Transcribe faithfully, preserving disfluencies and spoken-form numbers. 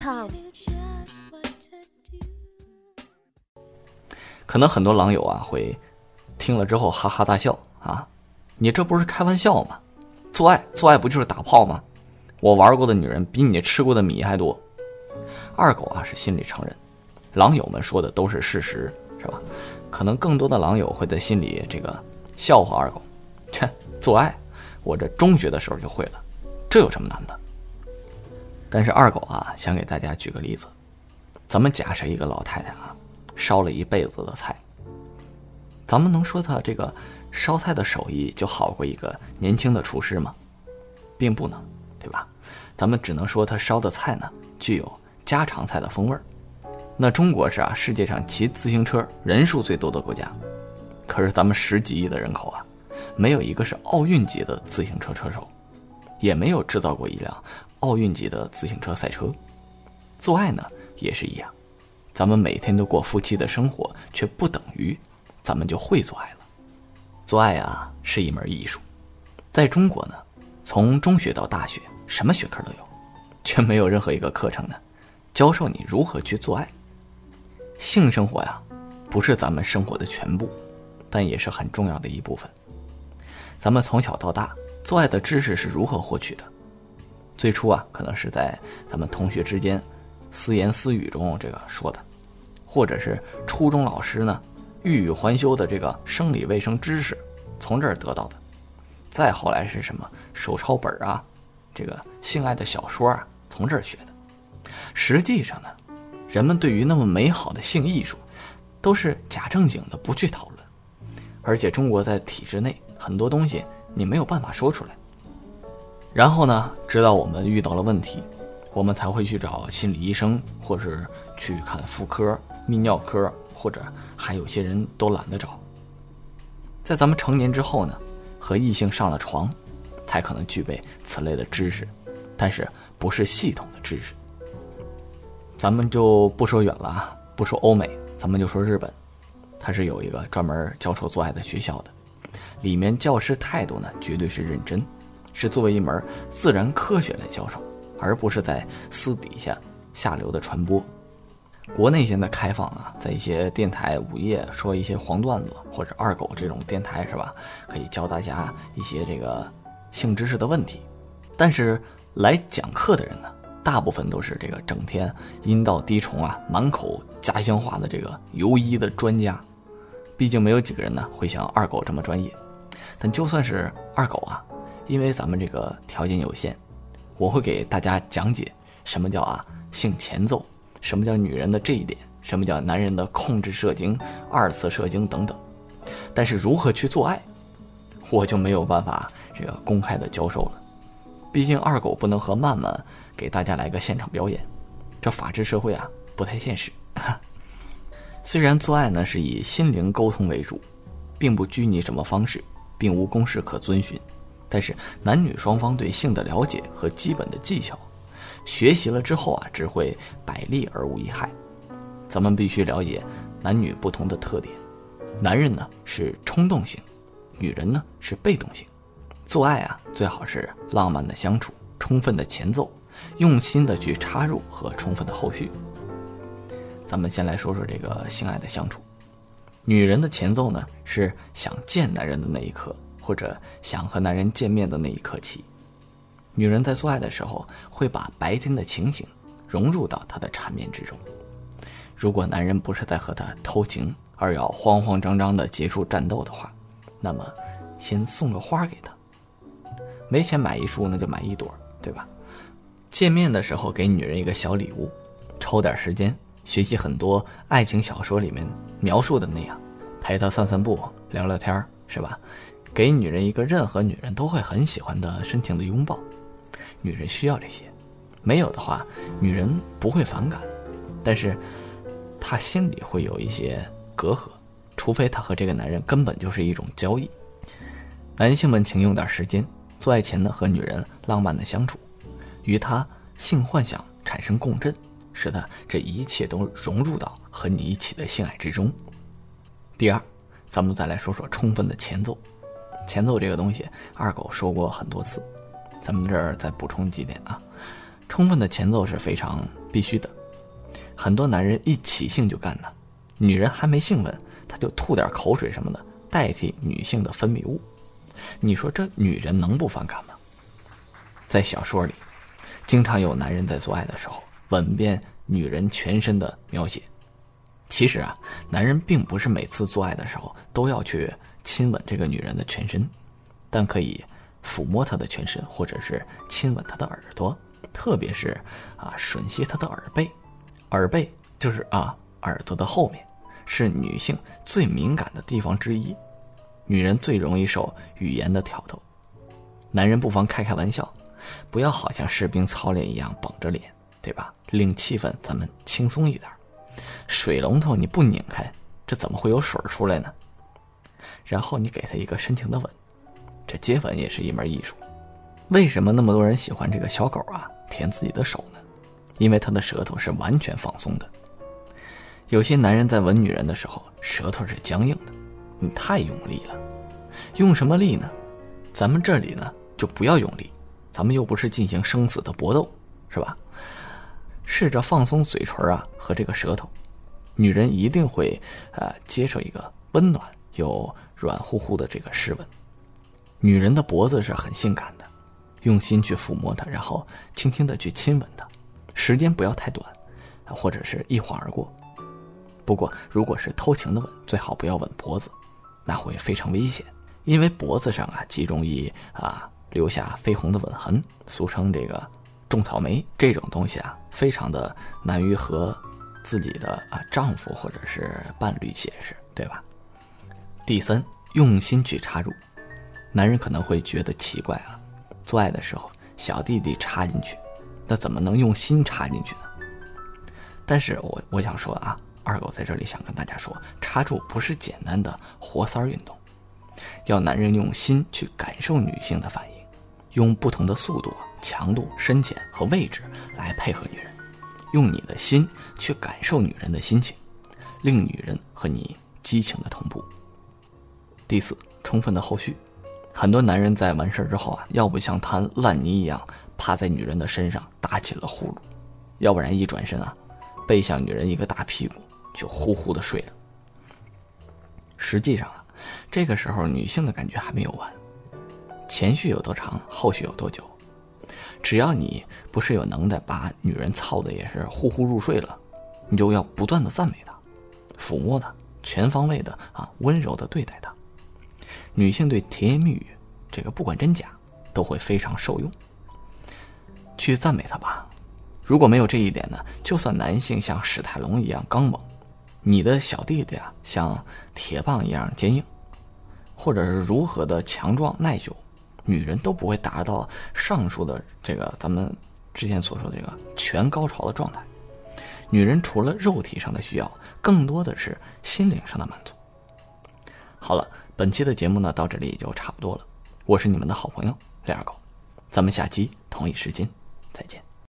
可能很多狼友啊会听了之后哈哈大笑啊，你这不是开玩笑吗？做爱做爱不就是打炮吗？我玩过的女人比你吃过的米还多。二狗啊是心里承认，狼友们说的都是事实，是吧？可能更多的狼友会在心里这个笑话二狗，切，做爱我这中学的时候就会了，这有什么难的？但是二狗啊想给大家举个例子，咱们假设一个老太太啊烧了一辈子的菜，咱们能说她这个烧菜的手艺就好过一个年轻的厨师吗？并不能，对吧？咱们只能说她烧的菜呢具有家常菜的风味儿。那中国是啊世界上骑自行车人数最多的国家，可是咱们十几亿的人口啊，没有一个是奥运级的自行车车手，也没有制造过一辆奥运级的自行车赛车。做爱呢也是一样，咱们每天都过夫妻的生活，却不等于咱们就会做爱了。做爱啊是一门艺术，在中国呢，从中学到大学什么学科都有，却没有任何一个课程呢教授你如何去做爱。性生活呀不是咱们生活的全部，但也是很重要的一部分。咱们从小到大做爱的知识是如何获取的？最初啊可能是在咱们同学之间私言私语中这个说的，或者是初中老师呢欲语还休的这个生理卫生知识从这儿得到的。再后来是什么手抄本啊，这个性爱的小说啊从这儿学的。实际上呢，人们对于那么美好的性艺术都是假正经的不去讨论，而且中国在体制内很多东西你没有办法说出来。然后呢，直到我们遇到了问题，我们才会去找心理医生，或是去看妇科、泌尿科，或者还有些人都懒得找。在咱们成年之后呢，和异性上了床，才可能具备此类的知识，但是不是系统的知识。咱们就不说远了啊，不说欧美，咱们就说日本，它是有一个专门教授做爱的学校的，里面教师态度呢绝对是认真，是作为一门自然科学来教授，而不是在私底下下流的传播。国内现在开放啊，在一些电台午夜说一些黄段子，或者二狗这种电台是吧，可以教大家一些这个性知识的问题。但是来讲课的人呢，大部分都是这个整天阴道滴虫啊，满口家乡话的这个游医的专家。毕竟没有几个人呢会像二狗这么专业。但就算是二狗啊，因为咱们这个条件有限，我会给大家讲解什么叫啊性前奏，什么叫女人的这一点，什么叫男人的控制射精、二次射精等等。但是如何去做爱，我就没有办法这个公开的教授了。毕竟二狗不能和曼曼给大家来个现场表演，这法治社会啊不太现实。虽然做爱呢是以心灵沟通为主，并不拘泥什么方式，并无公式可遵循，但是男女双方对性的了解和基本的技巧学习了之后啊，只会百利而无一害。咱们必须了解男女不同的特点，男人呢是冲动型，女人呢是被动型。做爱啊最好是浪漫的相处，充分的前奏，用心的去插入和充分的后续。咱们先来说说这个性爱的相处。女人的前奏呢是想见男人的那一刻，或者想和男人见面的那一刻起。女人在做爱的时候会把白天的情形融入到她的缠绵之中。如果男人不是在和她偷情，而要慌慌张张的结束战斗的话，那么先送个花给她。没钱买一束那就买一朵，对吧？见面的时候给女人一个小礼物，抽点时间学习很多爱情小说里面描述的那样，陪她散散步聊聊天，是吧？给女人一个任何女人都会很喜欢的深情的拥抱。女人需要这些，没有的话女人不会反感，但是她心里会有一些隔阂，除非她和这个男人根本就是一种交易。男性们请用点时间，做爱前呢和女人浪漫的相处，与她性幻想产生共振，使得这一切都融入到和你一起的性爱之中。第二，咱们再来说说充分的前奏。前奏这个东西二狗说过很多次，咱们这儿再补充几点啊。充分的前奏是非常必须的。很多男人一起性就干呢，女人还没性吻，他就吐点口水什么的，代替女性的分泌物。你说这女人能不反感吗？在小说里，经常有男人在做爱的时候吻遍女人全身的描写。其实啊，男人并不是每次做爱的时候都要去亲吻这个女人的全身，但可以抚摸她的全身，或者是亲吻她的耳朵，特别是啊吮吸她的耳背。耳背就是啊耳朵的后面，是女性最敏感的地方之一，女人最容易受语言的挑逗。男人不妨开开玩笑，不要好像士兵操练一样绷着脸，对吧？令气氛咱们轻松一点。水龙头你不拧开，这怎么会有水出来呢？然后你给他一个深情的吻，这接吻也是一门艺术。为什么那么多人喜欢这个小狗啊舔自己的手呢？因为他的舌头是完全放松的。有些男人在吻女人的时候，舌头是僵硬的，你太用力了。用什么力呢？咱们这里呢就不要用力，咱们又不是进行生死的搏斗，是吧？试着放松嘴唇啊和这个舌头，女人一定会呃接受一个温暖又软乎乎的这个湿吻。女人的脖子是很性感的，用心去抚摸它，然后轻轻的去亲吻它，时间不要太短，或者是一晃而过。不过如果是偷情的吻，最好不要吻脖子，那会非常危险，因为脖子上啊极容易啊留下绯红的吻痕，俗称这个种草莓。这种东西啊非常的难于和自己的啊丈夫或者是伴侣解释，对吧？第三，用心去插入。男人可能会觉得奇怪啊，做爱的时候小弟弟插进去，那怎么能用心插进去呢？但是我我想说啊，二狗在这里想跟大家说，插入不是简单的活塞运动，要男人用心去感受女性的反应，用不同的速度、强度、深浅和位置来配合女人，用你的心去感受女人的心情，令女人和你激情的同步。第四，充分的后续。很多男人在完事之后啊，要不像滩烂泥一样趴在女人的身上打起了呼噜，要不然一转身啊，背向女人一个大屁股就呼呼的睡了。实际上啊，这个时候女性的感觉还没有完，前续有多长，后续有多久，只要你不是有能耐把女人操的也是呼呼入睡了，你就要不断的赞美她，抚摸她，全方位的啊温柔的对待她。女性对甜言蜜语，这个不管真假都会非常受用，去赞美她吧。如果没有这一点呢，就算男性像史泰龙一样刚猛，你的小弟弟啊像铁棒一样坚硬，或者是如何的强壮耐久，女人都不会达到上述的这个咱们之前所说的这个全高潮的状态。女人除了肉体上的需要，更多的是心灵上的满足。好了，本期的节目呢到这里也就差不多了，我是你们的好朋友李二狗，咱们下期同一时间再见。